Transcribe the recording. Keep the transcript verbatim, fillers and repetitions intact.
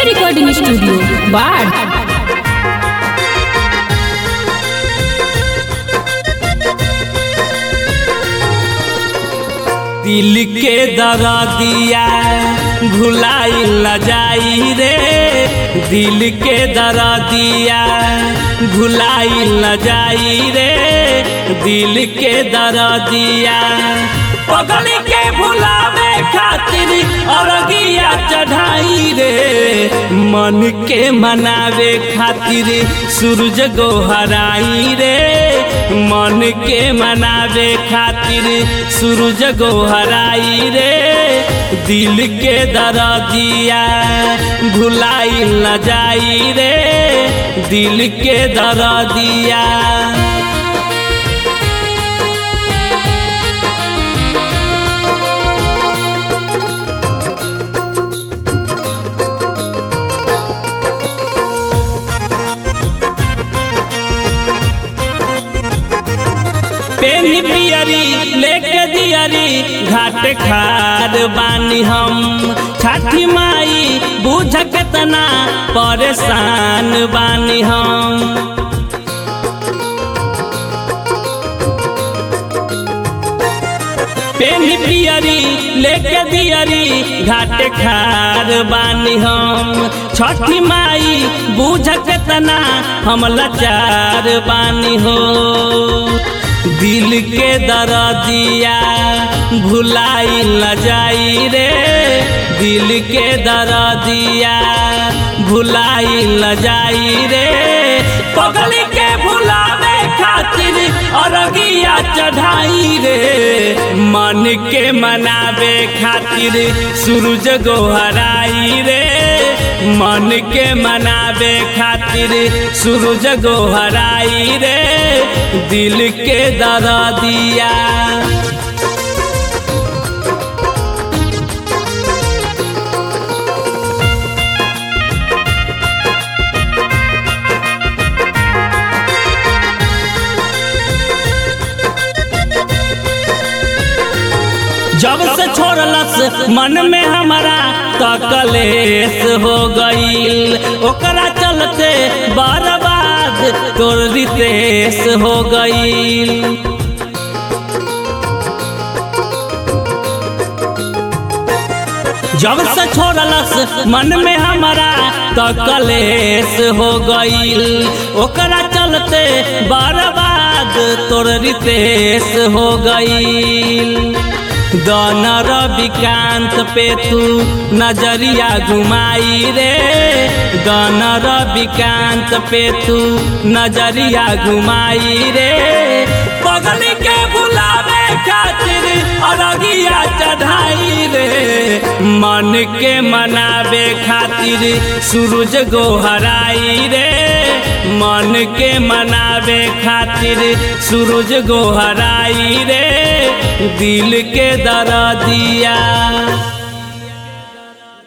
Recording studio बाढ़। दिल के दर्दिया भुलाई न जाई रे, दिल के दर्दिया भुलाई न जाई रे, दिल के दर्दिया पगल के भुलावे खातिर अरगिया चढ़ाई रे, मन के मनावे खातिर सूरज गोहराई रे, मन के मनावे खातिर सूरज गोहराई रे, दिल के दर्दिया भुलाई न जाई रे, दिल के दर्दिया। पेनी पियरी लेके दियरी घाट खार बानी हम, छठी माई बुझ केतना परेशान बानी हम। पेनी पियरी लेके दियरी घाट खार बानी हम, छठी माई बुझ केतना हम लाचार बानी हो, दिल के दर्दिया भुलाई न जाई रे, दिल के दर्दिया भुलाई न जाई रे, पगल के भुलावे खातिर अरगिया चढ़ाई रे, मन के मनावे खातिर सूरज गोहराई रे, मन के मनावे खातिर सूरज गोहराई रे, दिल के दर्दिया। जब से छोड़लस मन में हमारा तकलेस हो गईल, ओकरा चलते बर्बाद तोर रितेश हो गईल। जब से छोड़लस मन में हमारा तकलेस हो गईल, ओकरा चलते बर्बाद तोर रितेश हो गईल। दाना रविकांत पे तू नजरिया घुमाई रे, दाना रविकांत पे तू नजरिया घुमाई रे, पगल के बुलावे खातिर अरगिया चढ़ाई रे, मन के मनावे खातिर सूरज गोहराई रे, मन के मनावे खातिर सूरज गोहराई रे, दिल के दर्दिया।